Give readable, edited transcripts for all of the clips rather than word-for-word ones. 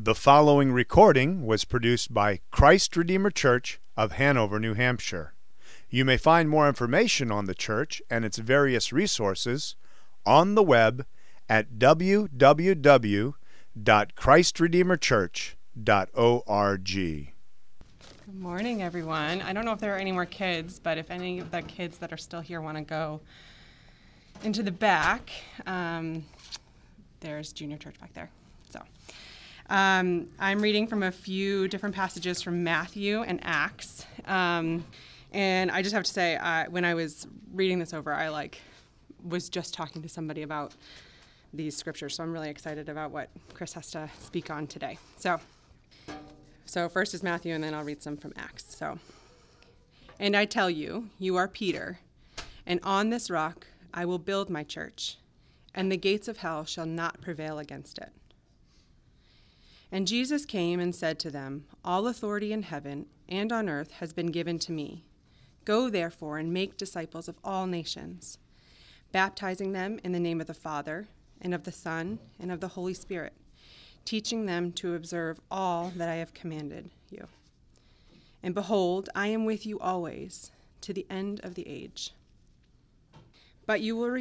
The following recording was produced by Christ Redeemer Church of Hanover, New Hampshire. You may find more information on the church and its various resources on the web at www.christredeemerchurch.org. Good morning, everyone. I don't know if there are any more kids, but if any of the kids that are still here want to go into the back, there's junior church back there. I'm reading from a few different passages from Matthew and Acts. And I just have to say, when I was reading this over, I was just talking to somebody about these scriptures. So I'm really excited about what Chris has to speak on today. So first is Matthew, and then I'll read some from Acts. And I tell you, you are Peter, and on this rock I will build my church, and the gates of hell shall not prevail against it. And Jesus came and said to them, all authority in heaven and on earth has been given to me. Go therefore and make disciples of all nations, baptizing them in the name of the Father and of the Son and of the Holy Spirit, teaching them to observe all that I have commanded you. And behold, I am with you always to the end of the age. But you will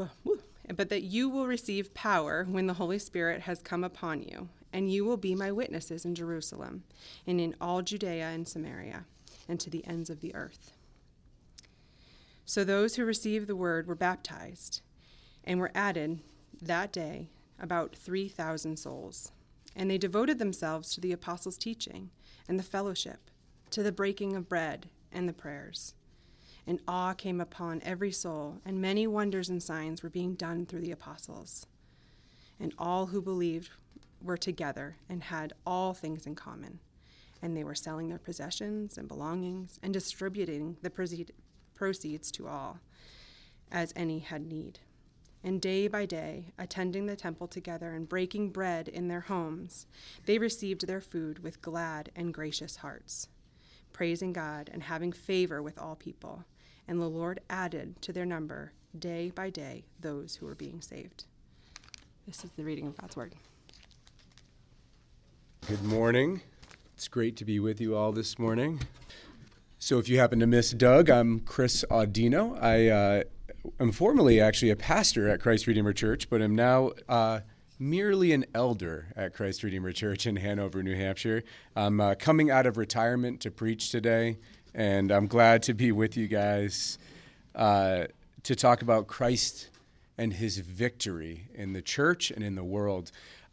receive power when the Holy Spirit has come upon you, and you will be my witnesses in Jerusalem and in all Judea and Samaria and to the ends of the earth. So those who received the word were baptized, and were added that day about 3,000 souls. And they devoted themselves to the apostles' teaching and the fellowship, to the breaking of bread and the prayers. And awe came upon every soul, and many wonders and signs were being done through the apostles. And all who believed were together and had all things in common. And they were selling their possessions and belongings and distributing the proceeds to all, as any had need. And day by day, attending the temple together and breaking bread in their homes, they received their food with glad and gracious hearts, praising God and having favor with all people. And the Lord added to their number day by day those who were being saved. This is the reading of God's word. Good morning. It's great to be with you all this morning. So if you happen to miss Doug, I'm Chris Audino. I am formerly actually a pastor at Christ Redeemer Church, but am now merely an elder at Christ Redeemer Church in Hanover, New Hampshire. I'm coming out of retirement to preach today, and I'm glad to be with you guys to talk about Christ and his victory in the church and in the world.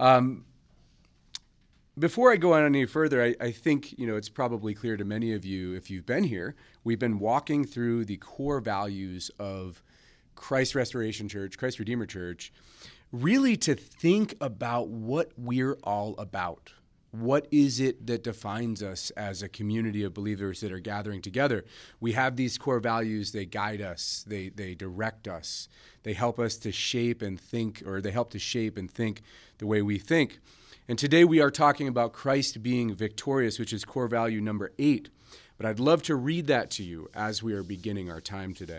Before I go on any further, I think it's probably clear to many of you, if you've been here, we've been walking through the core values of Christ Restoration Church, Christ Redeemer Church, really to think about what we're all about. What is it that defines us as a community of believers that are gathering together? We have these core values. They guide us. They direct us. They help us to shape and think, or they help to shape and think the way we think. And today we are talking about Christ being victorious, which is core value number 8. But I'd love to read that to you as we are beginning our time today.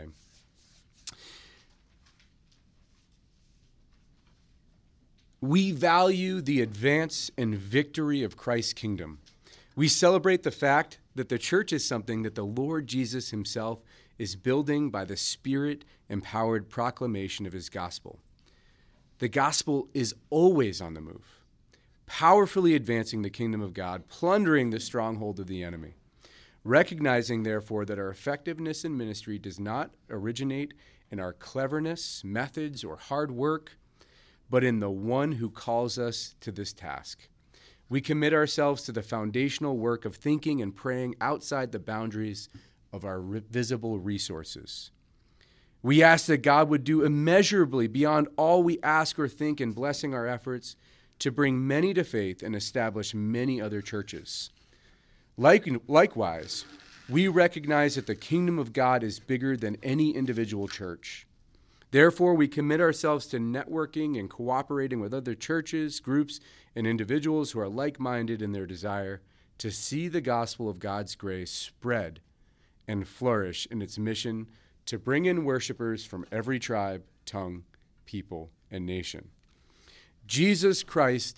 We value the advance and victory of Christ's kingdom. We celebrate the fact that the church is something that the Lord Jesus himself is building by the Spirit-empowered proclamation of his gospel. The gospel is always on the move, powerfully advancing the kingdom of God, plundering the stronghold of the enemy. Recognizing, therefore, that our effectiveness in ministry does not originate in our cleverness, methods, or hard work, but in the one who calls us to this task. We commit ourselves to the foundational work of thinking and praying outside the boundaries of our visible resources. We ask that God would do immeasurably beyond all we ask or think in blessing our efforts to bring many to faith and establish many other churches. Likewise, we recognize that the kingdom of God is bigger than any individual church. Therefore, we commit ourselves to networking and cooperating with other churches, groups, and individuals who are like-minded in their desire to see the gospel of God's grace spread and flourish in its mission to bring in worshipers from every tribe, tongue, people, and nation. Jesus Christ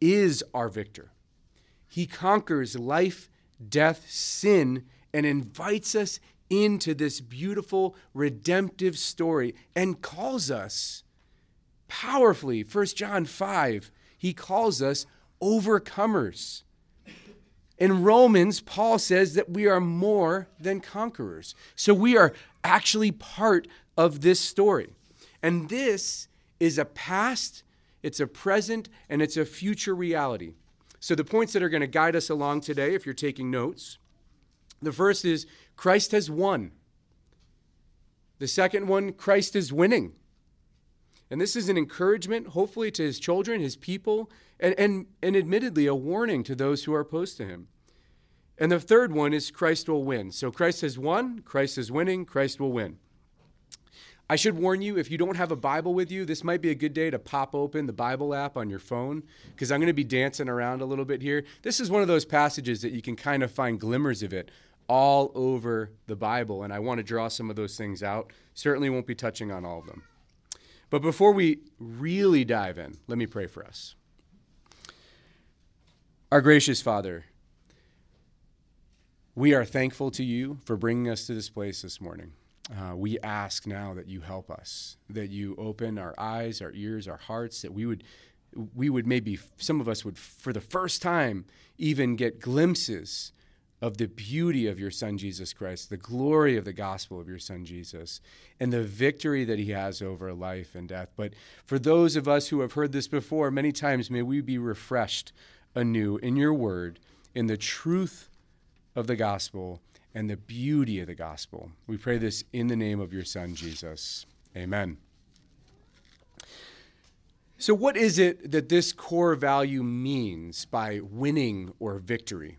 is our victor. He conquers life, death, sin, and invites us into this beautiful redemptive story and calls us powerfully. 1 John 5, he calls us overcomers. In Romans, Paul says that we are more than conquerors. So we are actually part of this story. And this is a past, it's a present, and it's a future reality. So the points that are going to guide us along today, if you're taking notes, the first is Christ has won. The second one, Christ is winning. And this is an encouragement, hopefully, to his children, his people, and admittedly a warning to those who are opposed to him. And the third one is Christ will win. So Christ has won, Christ is winning, Christ will win. I should warn you, if you don't have a Bible with you, this might be a good day to pop open the Bible app on your phone, because I'm going to be dancing around a little bit here. This is one of those passages that you can kind of find glimmers of it all over the Bible, and I want to draw some of those things out. Certainly won't be touching on all of them. But before we really dive in, let me pray for us. Our gracious Father, we are thankful to you for bringing us to this place this morning. We ask now that you help us, that you open our eyes, our ears, our hearts, that we would maybe, some of us would, for the first time, even get glimpses of the beauty of your Son, Jesus Christ, the glory of the gospel of your Son, Jesus, and the victory that he has over life and death. But for those of us who have heard this before, many times may we be refreshed anew in your word, in the truth of the gospel and the beauty of the gospel. We pray this in the name of your Son, Jesus. Amen. So what is it that this core value means by winning or victory?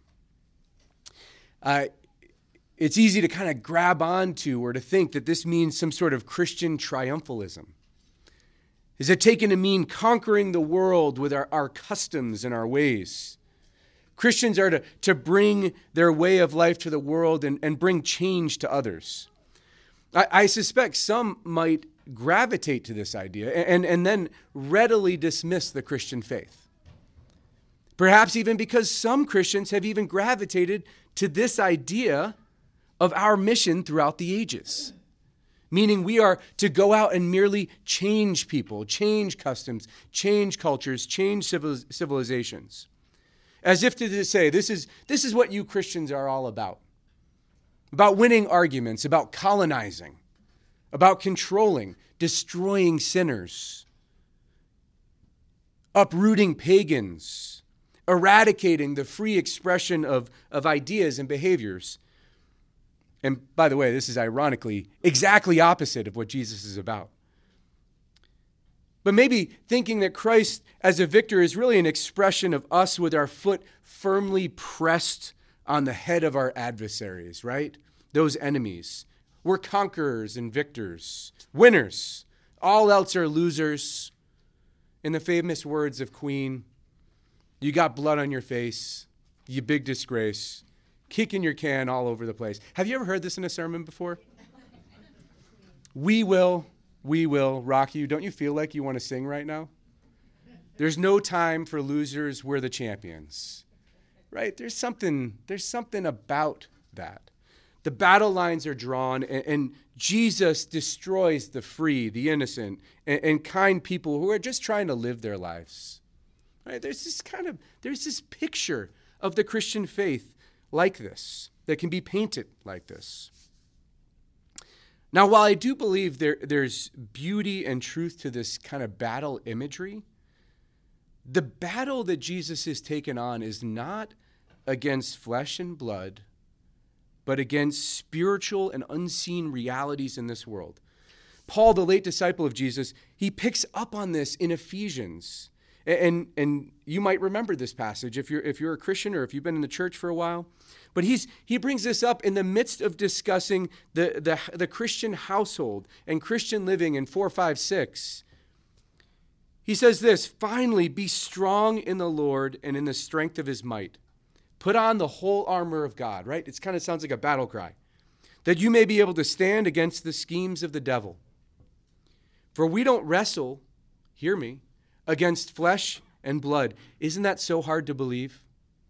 It's easy to kind of grab onto or to think that this means some sort of Christian triumphalism. Is it taken to mean conquering the world with our customs and our ways? Christians are to bring their way of life to the world and bring change to others. I suspect some might gravitate to this idea and then readily dismiss the Christian faith. Perhaps even because some Christians have even gravitated to this idea of our mission throughout the ages. Meaning we are to go out and merely change people, change customs, change cultures, change civilizations. As if to say, this is what you Christians are all about winning arguments, about colonizing, about controlling, destroying sinners, uprooting pagans, eradicating the free expression of ideas and behaviors. And by the way, this is ironically exactly opposite of what Jesus is about. But maybe thinking that Christ as a victor is really an expression of us with our foot firmly pressed on the head of our adversaries, right? Those enemies. We're conquerors and victors, winners. All else are losers. In the famous words of Queen, you got blood on your face, you big disgrace, kicking your can all over the place. Have you ever heard this in a sermon before? We will rock you. Don't you feel like you want to sing right now? There's no time for losers. We're the champions. Right? There's something about that. The battle lines are drawn, and Jesus destroys the free, the innocent, and kind people who are just trying to live their lives. Right? There's this picture of the Christian faith like this, that can be painted like this. Now, while I do believe there's beauty and truth to this kind of battle imagery, the battle that Jesus has taken on is not against flesh and blood, but against spiritual and unseen realities in this world. Paul, the late disciple of Jesus, he picks up on this in Ephesians. And you might remember this passage if you're a Christian or if you've been in the church for a while. But he brings this up in the midst of discussing the Christian household and Christian living in 4:5-6. He says this, "Finally, be strong in the Lord and in the strength of his might. Put on the whole armor of God," right? It kind of sounds like a battle cry. "That you may be able to stand against the schemes of the devil. For we don't wrestle," hear me, "against flesh and blood. Isn't that so hard to believe?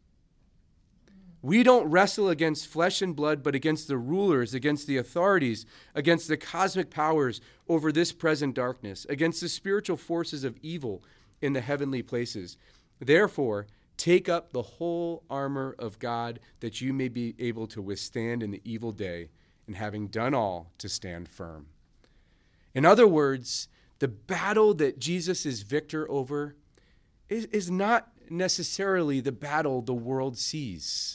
We don't wrestle against flesh and blood, but against the rulers, against the authorities, against the cosmic powers over this present darkness, against the spiritual forces of evil in the heavenly places. Therefore, take up the whole armor of God, that you may be able to withstand in the evil day, and having done all, to stand firm. In other words, the battle that Jesus is victor over is not necessarily the battle the world sees.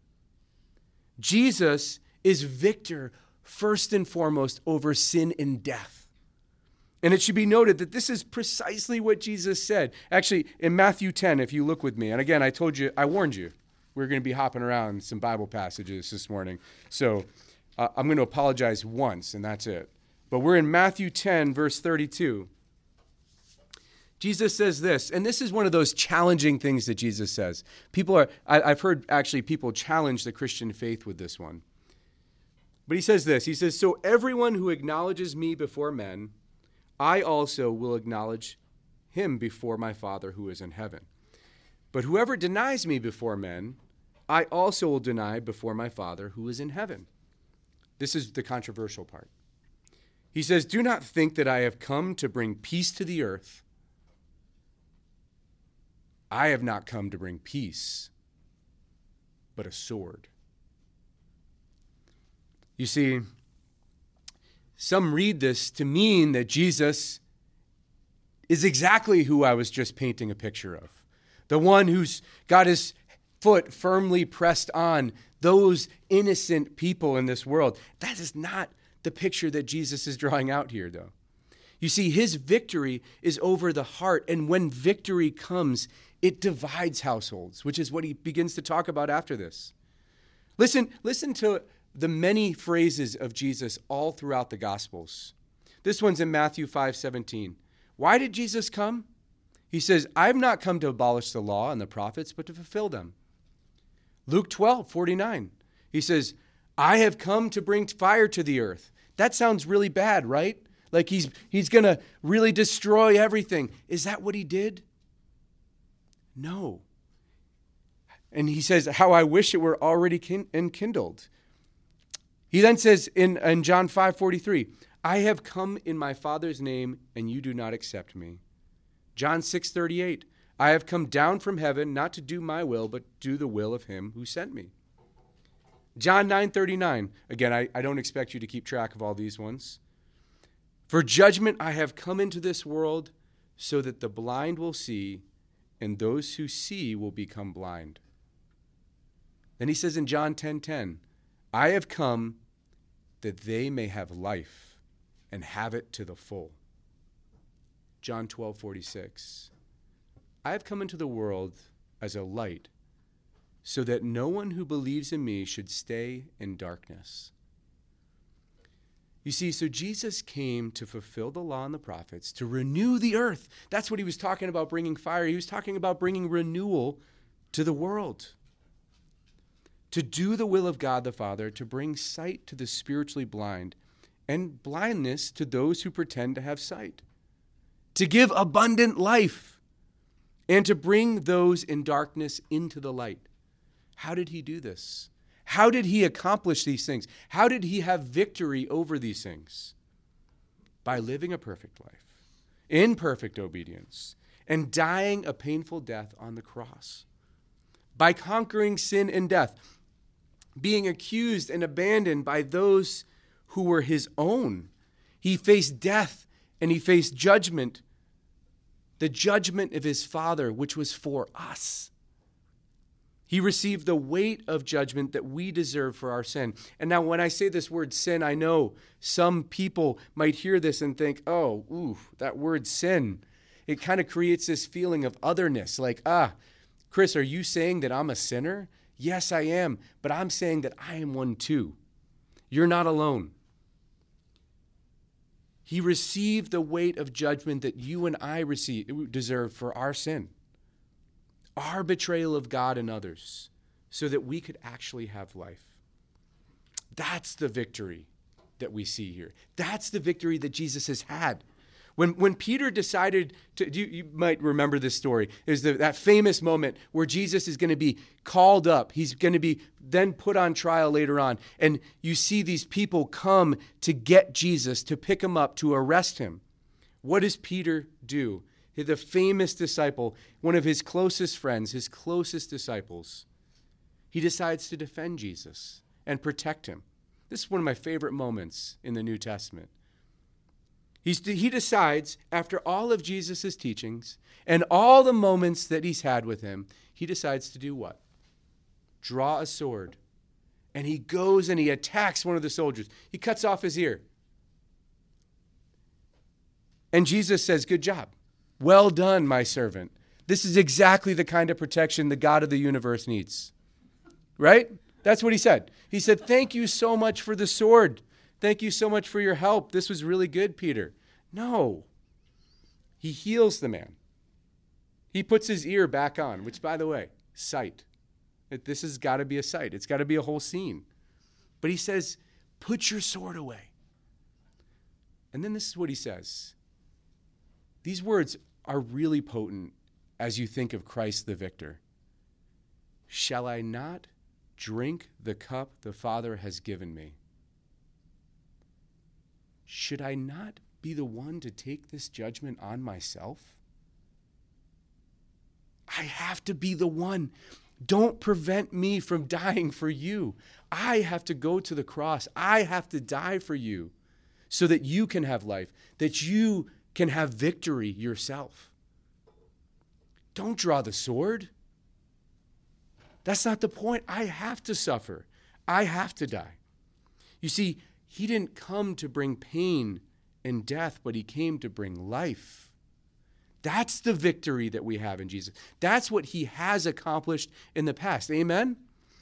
Jesus is victor first and foremost over sin and death. And it should be noted that this is precisely what Jesus said. Actually, in Matthew 10, if you look with me, and again, I warned you, we're going to be hopping around some Bible passages this morning. So I'm going to apologize once, and that's it. But we're in Matthew 10, verse 32. Jesus says this, and this is one of those challenging things that Jesus says. I've heard actually people challenge the Christian faith with this one. But he says this, he says, so everyone who acknowledges me before men, I also will acknowledge him before my Father who is in heaven. But whoever denies me before men, I also will deny before my Father who is in heaven. This is the controversial part. He says, do not think that I have come to bring peace to the earth. I have not come to bring peace, but a sword. You see, some read this to mean that Jesus is exactly who I was just painting a picture of. The one who's got his foot firmly pressed on those innocent people in this world. That is not the picture that Jesus is drawing out here, though. You see, his victory is over the heart, and when victory comes, it divides households, which is what he begins to talk about after this. Listen to the many phrases of Jesus all throughout the Gospels. This one's in Matthew 5:17. Why did Jesus come? He says, I've not come to abolish the law and the prophets, but to fulfill them. Luke 12:49. He says, I have come to bring fire to the earth. That sounds really bad, right? Like he's going to really destroy everything. Is that what he did? No. And he says, how I wish it were already enkindled. He then says in John 5:43, I have come in my Father's name, and you do not accept me. John 6:38, I have come down from heaven not to do my will, but do the will of him who sent me. John 9:39, again, I don't expect you to keep track of all these ones. For judgment I have come into this world, so that the blind will see, and those who see will become blind. Then he says in John 10:10, I have come that they may have life and have it to the full. John 12:46, I have come into the world as a light, so that no one who believes in me should stay in darkness. You see, so Jesus came to fulfill the law and the prophets, to renew the earth. That's what he was talking about, bringing fire. He was talking about bringing renewal to the world. To do the will of God the Father, to bring sight to the spiritually blind, and blindness to those who pretend to have sight. To give abundant life, and to bring those in darkness into the light. How did he do this? How did he accomplish these things? How did he have victory over these things? By living a perfect life, in perfect obedience, and dying a painful death on the cross. By conquering sin and death, being accused and abandoned by those who were his own. He faced death and he faced judgment, the judgment of his Father, which was for us. He received the weight of judgment that we deserve for our sin. And now when I say this word sin, I know some people might hear this and think, that word sin. It kind of creates this feeling of otherness, like, Chris, are you saying that I'm a sinner? Yes, I am, but I'm saying that I am one too. You're not alone. He received the weight of judgment that you and I deserve for our sin. Our betrayal of God and others, so that we could actually have life. That's the victory that we see here. That's the victory that Jesus has had. When Peter decided to, you might remember this story, is that famous moment where Jesus is going to be called up. He's going to be then put on trial later on. And you see these people come to get Jesus, to pick him up, to arrest him. What does Peter do? The famous disciple, one of his closest friends, his closest disciples, he decides to defend Jesus and protect him. This is one of my favorite moments in the New Testament. He decides, after all of Jesus' teachings and all the moments that he's had with him, he decides to do what? Draw a sword. And he goes and he attacks one of the soldiers. He cuts off his ear. And Jesus says, "Good job. Well done, my servant." This is exactly the kind of protection the God of the universe needs. Right? That's what he said. He said, "Thank you so much for the sword. Thank you so much for your help. This was really good, Peter." No. He heals the man. He puts his ear back on, which, by the way, sight. This has got to be a sight. It's got to be a whole scene. But he says, "Put your sword away." And then this is what he says. These words are really potent as you think of Christ the victor. "Shall I not drink the cup the Father has given me? Should I not be the one to take this judgment on myself? I have to be the one. Don't prevent me from dying for you. I have to go to the cross. I have to die for you so that you can have life, that you can have victory yourself. Don't draw the sword. That's not the point. I have to suffer. I have to die." You see, he didn't come to bring pain and death, but he came to bring life. That's the victory that we have in Jesus. That's what he has accomplished in the past. Amen?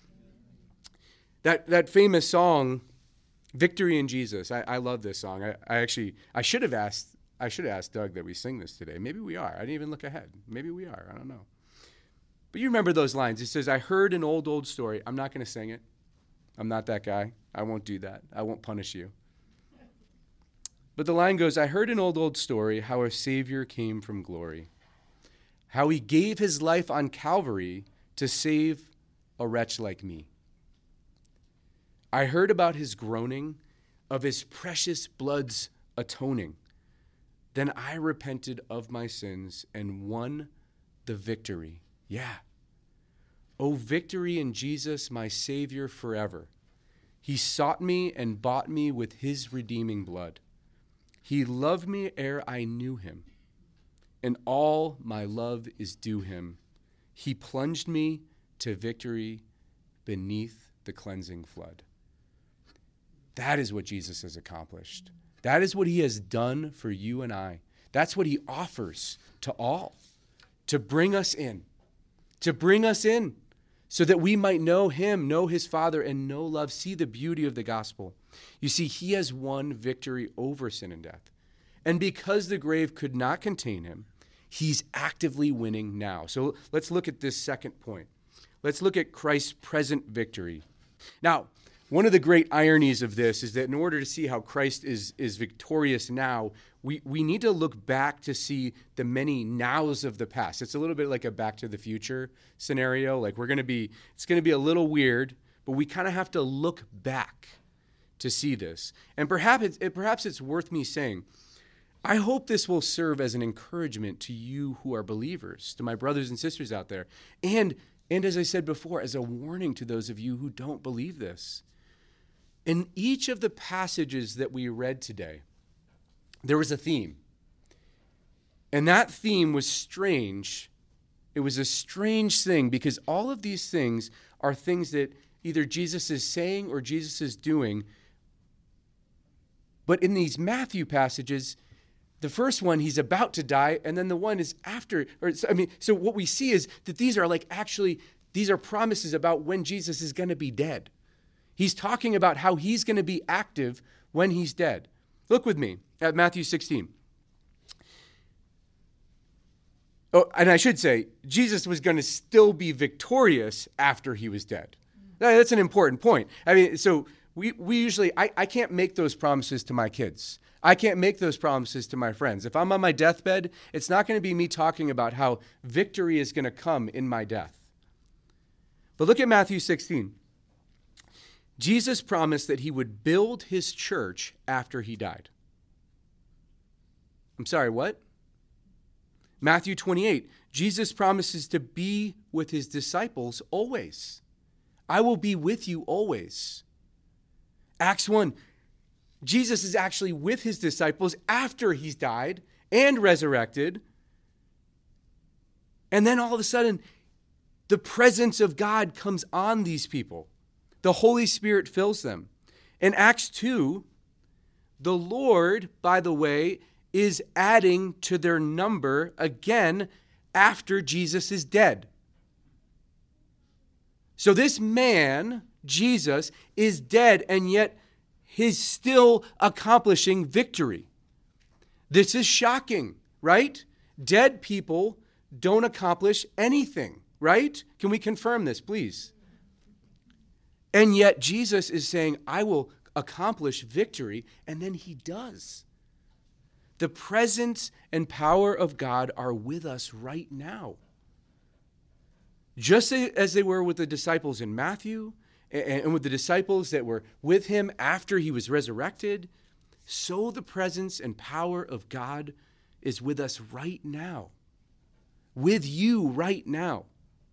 That famous song, "Victory in Jesus," I love this song. I should have asked Doug that we sing this today. Maybe we are. I didn't even look ahead. Maybe we are. I don't know. But you remember those lines. It says, "I heard an old story." I'm not going to sing it. I'm not that guy. I won't do that. I won't punish you. But the line goes, "I heard an old story, how a Savior came from glory, how he gave his life on Calvary to save a wretch like me. I heard about his groaning, of his precious blood's atoning. Then I repented of my sins and won the victory." Yeah. "Oh, victory in Jesus, my Savior forever. He sought me and bought me with his redeeming blood. He loved me ere I knew him, and all my love is due him. He plunged me to victory beneath the cleansing flood." That is what Jesus has accomplished. That is what he has done for you and I. That's what he offers to all, to bring us in so that we might know him, know his Father, and know love, see the beauty of the gospel. You see, he has won victory over sin and death. And because the grave could not contain him, he's actively winning now. So let's look at this second point. Let's look at Christ's present victory. Now, one of the great ironies of this is that in order to see how Christ is victorious now, we need to look back to see the many nows of the past. It's a little bit like a Back to the Future scenario. Like it's going to be a little weird, but we kind of have to look back to see this. And perhaps it's worth me saying, I hope this will serve as an encouragement to you who are believers, to my brothers and sisters out there, and as I said before, as a warning to those of you who don't believe this. In each of the passages that we read today, there was a theme. And that theme was strange. It was a strange thing because all of these things are things that either Jesus is saying or Jesus is doing. But in these Matthew passages, the first one, he's about to die, and then the one is after. So what we see is that these are promises about when Jesus is going to be dead. He's talking about how he's going to be active when he's dead. Look with me at Matthew 16. Oh, and I should say, Jesus was going to still be victorious after he was dead. That's an important point. I mean, so we usually, I can't make those promises to my kids. I can't make those promises to my friends. If I'm on my deathbed, it's not going to be me talking about how victory is going to come in my death. But look at Matthew 16. Jesus promised that he would build his church after he died. I'm sorry, what? Matthew 28. Jesus promises to be with his disciples always. I will be with you always. Acts 1. Jesus is actually with his disciples after he's died and resurrected. And then all of a sudden, the presence of God comes on these people. The Holy Spirit fills them. In Acts 2, the Lord, by the way, is adding to their number again after Jesus is dead. So this man, Jesus, is dead, and yet he's still accomplishing victory. This is shocking, right? Dead people don't accomplish anything, right? Can we confirm this, please? And yet Jesus is saying, I will accomplish victory, and then he does. The presence and power of God are with us right now. Just as they were with the disciples in Matthew, and with the disciples that were with him after he was resurrected, so the presence and power of God is with us right now. With you right now.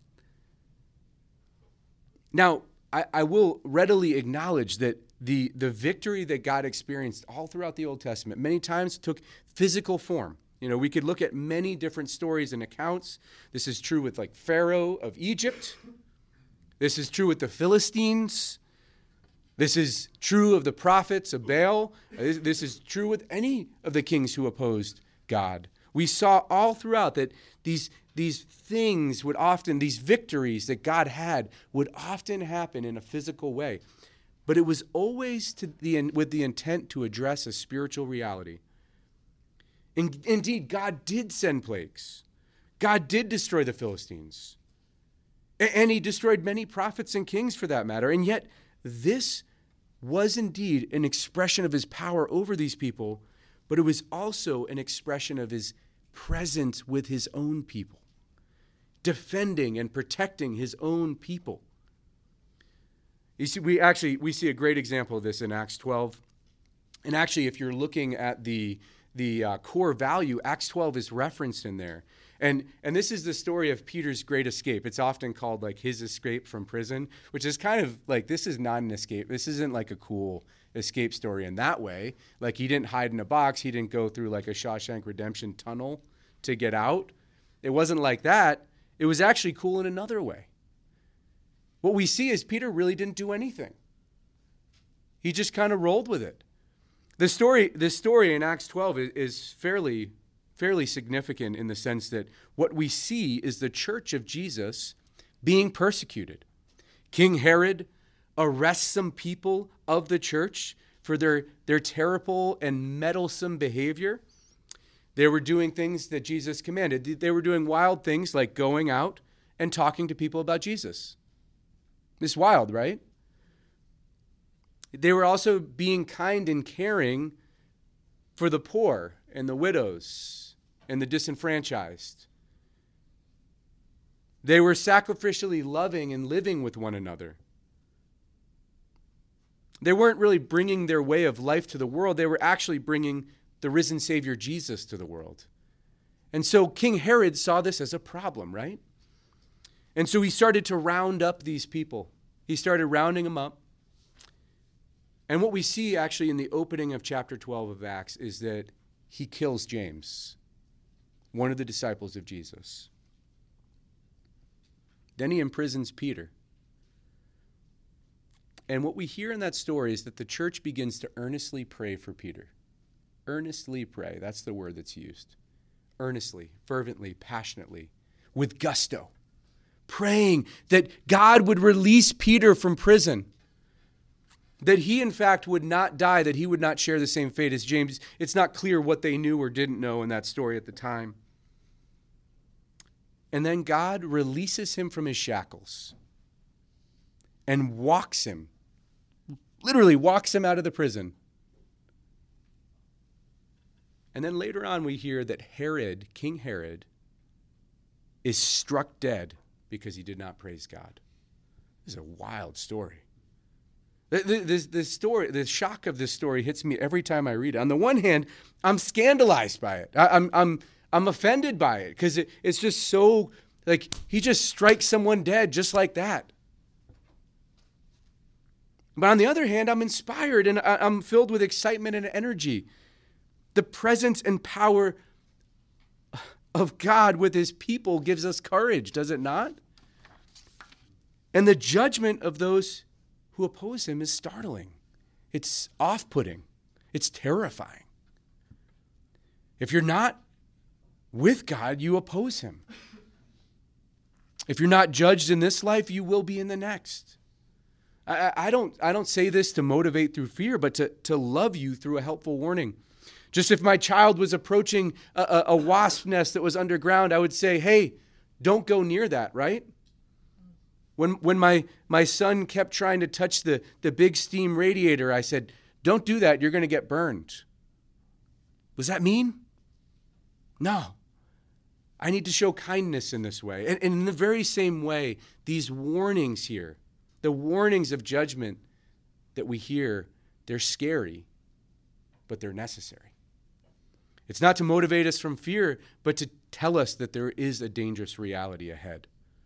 Now, I will readily acknowledge that the victory that God experienced all throughout the Old Testament many times took physical form. You know, we could look at many different stories and accounts. This is true with like Pharaoh of Egypt. This is true with the Philistines. This is true of the prophets of Baal. This is true with any of the kings who opposed God. We saw all throughout that these things would often, these victories that God had would often happen in a physical way. But it was always with the intent to address a spiritual reality. Indeed, God did send plagues. God did destroy the Philistines. And he destroyed many prophets and kings for that matter. And yet, this was indeed an expression of his power over these people, but it was also an expression of his presence with his own people, defending and protecting his own people. You see, we see a great example of this in Acts 12. And actually, if you're looking at the core value, Acts 12 is referenced in there. And this is the story of Peter's great escape. It's often called like his escape from prison, which is kind of like, this is not an escape. This isn't like a cool escape story in that way. Like he didn't hide in a box. He didn't go through like a Shawshank Redemption tunnel to get out. It wasn't like that. It was actually cool in another way. What we see is Peter really didn't do anything. He just kind of rolled with it. This story in Acts 12 is fairly significant in the sense that what we see is the church of Jesus being persecuted. King Herod arrests some people of the church for their terrible and meddlesome behavior. They were doing things that Jesus commanded. They were doing wild things like going out and talking to people about Jesus. It's wild, right? They were also being kind and caring for the poor and the widows and the disenfranchised. They were sacrificially loving and living with one another. They weren't really bringing their way of life to the world. They were actually bringing the risen Savior Jesus to the world. And so King Herod saw this as a problem, right? And so he started to round up these people. He started rounding them up. And what we see actually in the opening of chapter 12 of Acts is that he kills James, one of the disciples of Jesus. Then he imprisons Peter. And what we hear in that story is that the church begins to earnestly pray for Peter. Earnestly pray, that's the word that's used. Earnestly, fervently, passionately, with gusto. Praying that God would release Peter from prison. That he, in fact, would not die, that he would not share the same fate as James. It's not clear what they knew or didn't know in that story at the time. And then God releases him from his shackles and walks him, literally walks him out of the prison. And then later on we hear that Herod, King Herod, is struck dead because he did not praise God. This is a wild story. The shock of this story hits me every time I read it. On the one hand, I'm scandalized by it. I'm offended by it because it's just so, like, he just strikes someone dead just like that. But on the other hand, I'm inspired and I'm filled with excitement and energy. The presence and power of God with his people gives us courage, does it not? And the judgment of those who oppose him is startling. It's off-putting. It's terrifying. If you're not with God, you oppose him. If you're not judged in this life, you will be in the next. I don't say this to motivate through fear, but to love you through a helpful warning. Just if my child was approaching a wasp nest that was underground, I would say, hey, don't go near that, right? When my son kept trying to touch the big steam radiator, I said, don't do that, you're going to get burned. Was that mean? No. I need to show kindness in this way. And in the very same way, these warnings here, the warnings of judgment that we hear, they're scary, but they're necessary. It's not to motivate us from fear, but to tell us that there is a dangerous reality ahead.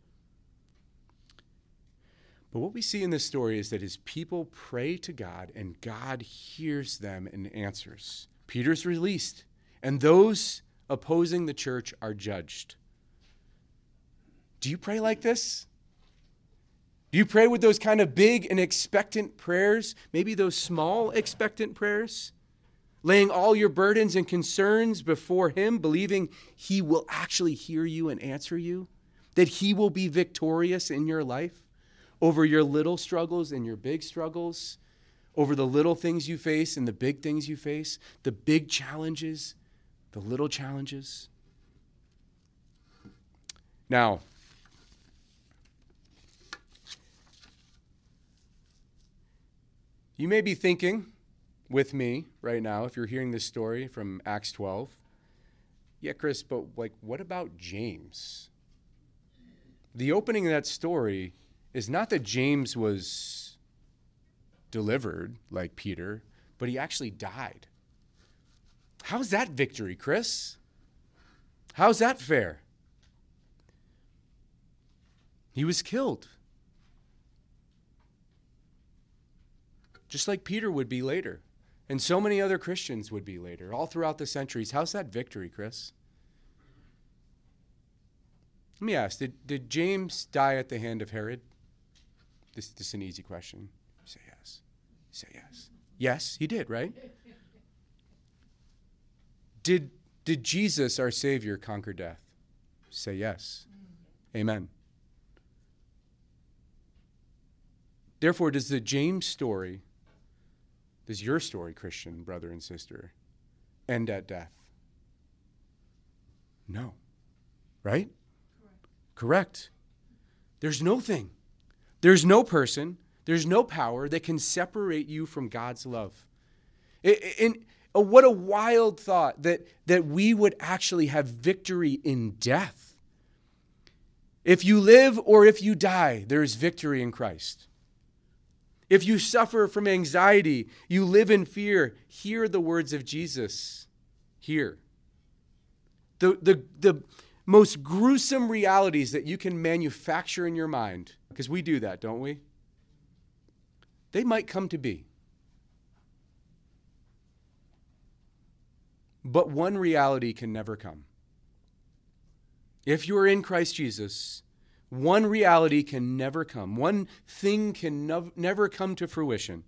But what we see in this story is that his people pray to God, and God hears them and answers. Peter's released, and those opposing the church are judged. Do you pray like this? Do you pray with those kind of big and expectant prayers? Maybe those small expectant prayers? Laying all your burdens and concerns before him, believing he will actually hear you and answer you? That he will be victorious in your life over your little struggles and your big struggles, over the little things you face and the big things you face, the big challenges, the little challenges? Now, you may be thinking with me right now, if you're hearing this story from Acts 12, yeah, Chris, but what about James? The opening of that story is not that James was delivered like Peter, but he actually died. How's that victory, Chris? How's that fair? He was killed. Just like Peter would be later. And so many other Christians would be later, all throughout the centuries. How's that victory, Chris? Let me ask, did James die at the hand of Herod? This is an easy question. Say yes. Say yes. Yes, he did, right? Did Jesus, our Savior, conquer death? Say yes. Amen. Therefore, does the James story, does your story, Christian brother and sister, end at death? No. Right? Correct. There's no thing. There's no person. There's no power that can separate you from God's love. What a wild thought that we would actually have victory in death. If you live or if you die, there is victory in Christ. If you suffer from anxiety, you live in fear, hear the words of Jesus. Hear. The most gruesome realities that you can manufacture in your mind, because we do that, don't we? They might come to be. But one reality can never come. If you are in Christ Jesus, one reality can never come. One thing can never come to fruition.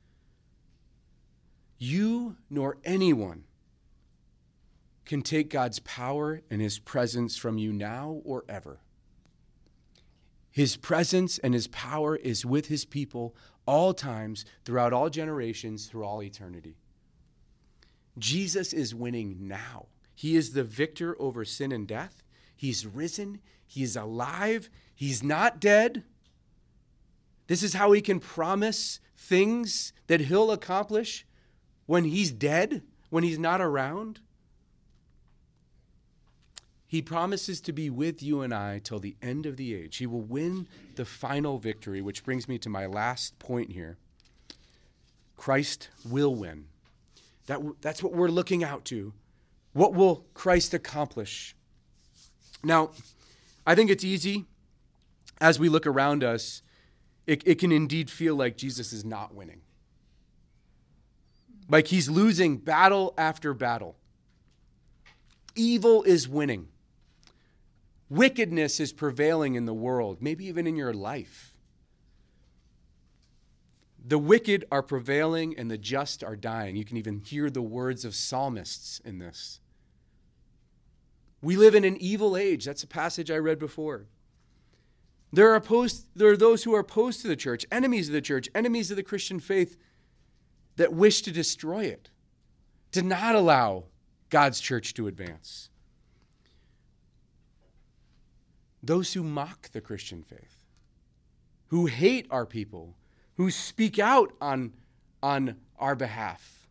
You nor anyone can take God's power and his presence from you now or ever. His presence and his power is with his people all times, throughout all generations, through all eternity. Jesus is winning now. He is the victor over sin and death. He's risen. He's alive. He's not dead. This is how he can promise things that he'll accomplish when he's dead, when he's not around. He promises to be with you and I till the end of the age. He will win the final victory, which brings me to my last point here. Christ will win. That's what we're looking out to. What will Christ accomplish? Now, I think it's easy as we look around us, it can indeed feel like Jesus is not winning. Like he's losing battle after battle. Evil is winning. Wickedness is prevailing in the world, maybe even in your life. The wicked are prevailing and the just are dying. You can even hear the words of psalmists in this. We live in an evil age. That's a passage I read before. There are those who are opposed to the church, enemies of the Christian faith that wish to destroy it, to not allow God's church to advance. Those who mock the Christian faith, who hate our people, who speak out on our behalf.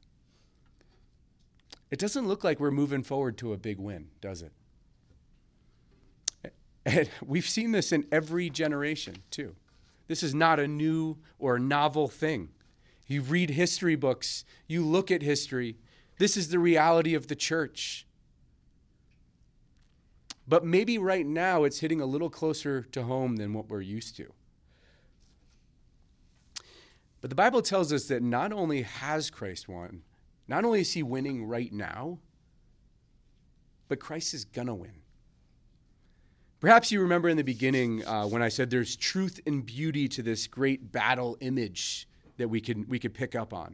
It doesn't look like we're moving forward to a big win, does it? And we've seen this in every generation, too. This is not a new or novel thing. You read history books, you look at history. This is the reality of the church. But maybe right now it's hitting a little closer to home than what we're used to. But the Bible tells us that not only has Christ won, not only is he winning right now, but Christ is going to win. Perhaps you remember in the beginning when I said there's truth and beauty to this great battle image that we could pick up on.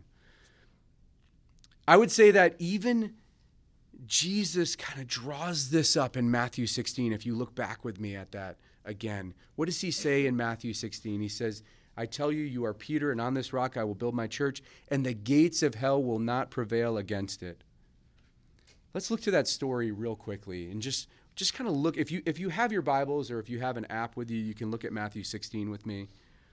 I would say that even Jesus kind of draws this up in Matthew 16, if you look back with me at that again. What does he say in Matthew 16? He says, I tell you, you are Peter, and on this rock I will build my church, and the gates of hell will not prevail against it. Let's look to that story real quickly and just kind of look. If you have your Bibles or if you have an app with you, you can look at Matthew 16 with me.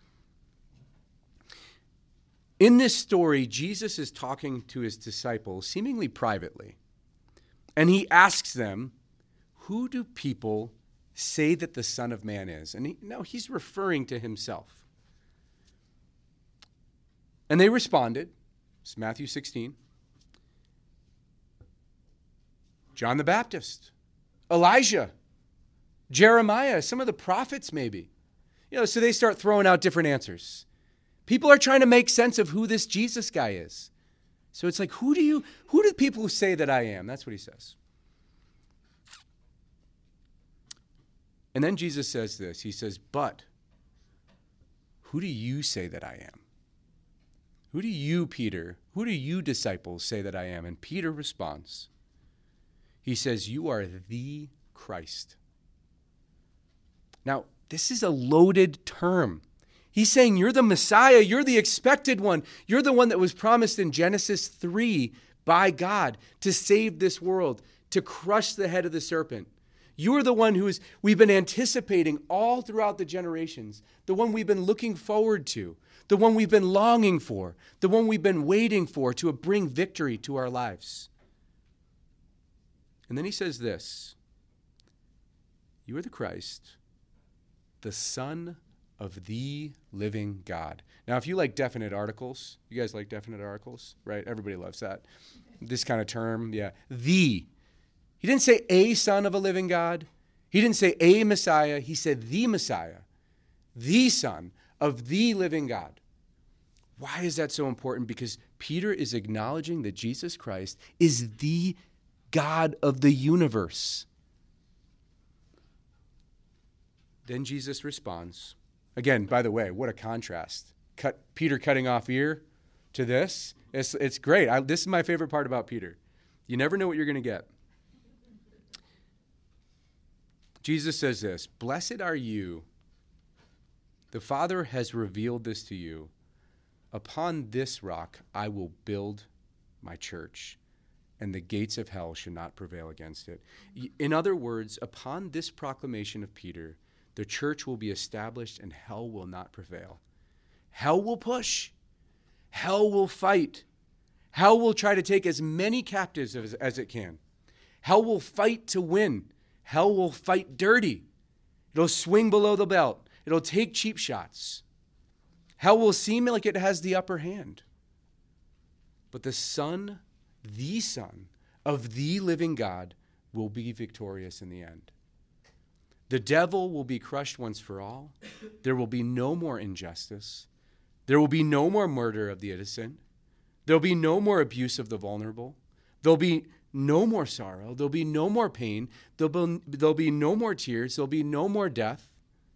In this story, Jesus is talking to his disciples, seemingly privately. And he asks them, who do people say that the Son of Man is? And he's referring to himself. And they responded. It's Matthew 16. John the Baptist, Elijah, Jeremiah, some of the prophets maybe. So they start throwing out different answers. People are trying to make sense of who this Jesus guy is. So it's like, who do people say that I am? That's what he says. And then Jesus says this. He says, but who do you say that I am? Who do you, Peter, who do you disciples say that I am? And Peter responds. He says, you are the Christ. Now, this is a loaded term. He's saying you're the Messiah, you're the expected one. You're the one that was promised in Genesis 3 by God to save this world, to crush the head of the serpent. You're the one we've been anticipating all throughout the generations, the one we've been looking forward to, the one we've been longing for, the one we've been waiting for to bring victory to our lives. And then he says this, you are the Christ, the Son of the living God. Now, if you like definite articles, you guys like definite articles, right? Everybody loves that. This kind of term, yeah. The. He didn't say a son of a living God. He didn't say a Messiah. He said the Messiah, the Son of the living God. Why is that so important? Because Peter is acknowledging that Jesus Christ is the God of the universe. Then Jesus responds. Again, by the way, what a contrast. Peter cutting off ear to this. It's great. This is my favorite part about Peter. You never know what you're going to get. Jesus says this, blessed are you. The Father has revealed this to you. Upon this rock I will build my church, and the gates of hell shall not prevail against it. In other words, upon this proclamation of Peter, the church will be established and hell will not prevail. Hell will push. Hell will fight. Hell will try to take as many captives as it can. Hell will fight to win. Hell will fight dirty. It'll swing below the belt. It'll take cheap shots. Hell will seem like it has the upper hand. But the Son of the living God, will be victorious in the end. The devil will be crushed once for all. There will be no more injustice. There will be no more murder of the innocent. There will be no more abuse of the vulnerable. There will be no more sorrow. There will be no more pain. There will be no more tears. There will be no more death.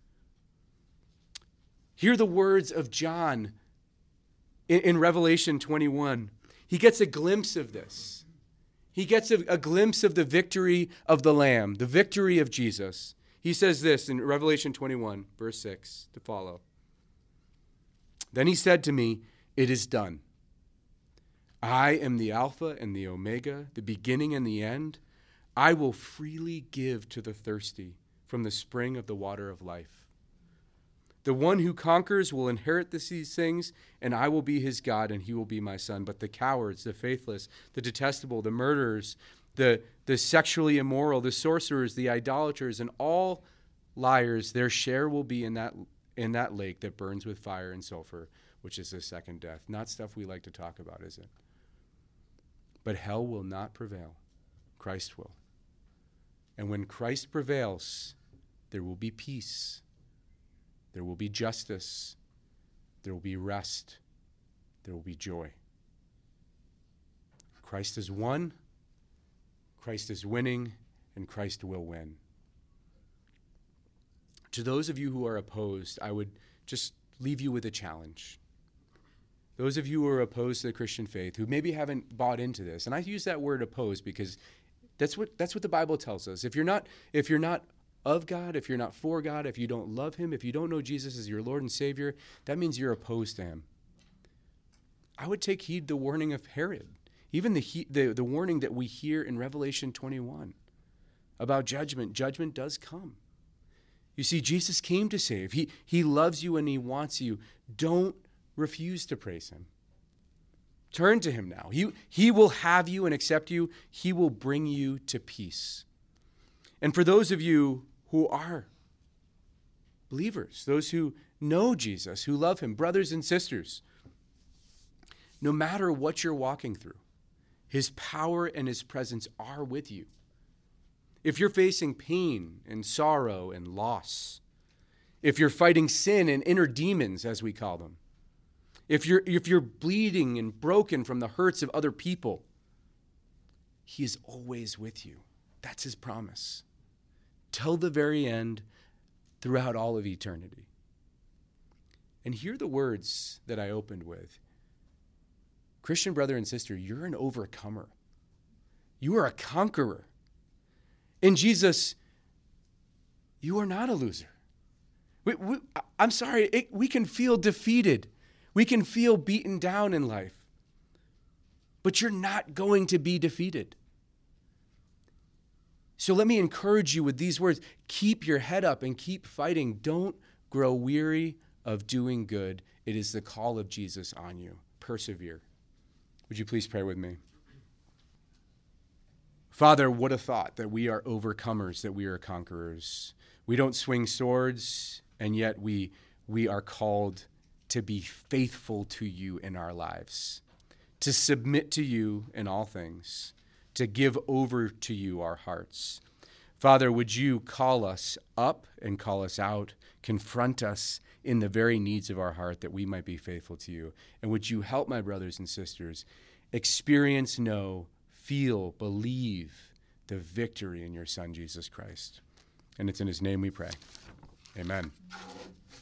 Hear the words of John in Revelation 21. He gets a glimpse of this. He gets a glimpse of the victory of the Lamb, the victory of Jesus. He says this in Revelation 21, verse 6 to follow. Then he said to me, "It is done. I am the Alpha and the Omega, the beginning and the end. I will freely give to the thirsty from the spring of the water of life. The one who conquers will inherit these things, and I will be his God, and he will be my son. But the cowards, the faithless, the detestable, the murderers, the sexually immoral, the sorcerers, the idolaters, and all liars, their share will be in that lake that burns with fire and sulfur, which is the second death." Not stuff we like to talk about, is it? But hell will not prevail. Christ will. And when Christ prevails, there will be peace. There will be justice. There will be rest. There will be joy. Christ is won. Christ is winning, and Christ will win. To those of you who are opposed, I would just leave you with a challenge. Those of you who are opposed to the Christian faith, who maybe haven't bought into this, and I use that word opposed because that's what the Bible tells us. If you're not of God, if you're not for God, if you don't love him, if you don't know Jesus as your Lord and Savior, that means you're opposed to him. I would take heed the warning of Herod, even the warning that we hear in Revelation 21 about judgment. Judgment does come. You see, Jesus came to save. He loves you and he wants you. Don't refuse to praise him. Turn to him now. He will have you and accept you. He will bring you to peace. And for those of you who are believers, those who know Jesus, who love him, brothers and sisters, no matter what you're walking through, his power and his presence are with you. If you're facing pain and sorrow and loss, if you're fighting sin and inner demons, as we call them, if you're bleeding and broken from the hurts of other people, he is always with you. That's his promise. Till the very end, throughout all of eternity. And hear the words that I opened with. Christian brother and sister, you're an overcomer. You are a conqueror. In Jesus, you are not a loser. I'm sorry, we can feel defeated. We can feel beaten down in life. But you're not going to be defeated. So let me encourage you with these words. Keep your head up and keep fighting. Don't grow weary of doing good. It is the call of Jesus on you. Persevere. Would you please pray with me? Father, what a thought that we are overcomers, that we are conquerors. We don't swing swords, and yet we are called to be faithful to you in our lives, to submit to you in all things, to give over to you our hearts. Father, would you call us up and call us out, confront us in the very needs of our heart that we might be faithful to you. And would you help my brothers and sisters experience, know, feel, believe the victory in your Son, Jesus Christ. And it's in his name we pray. Amen.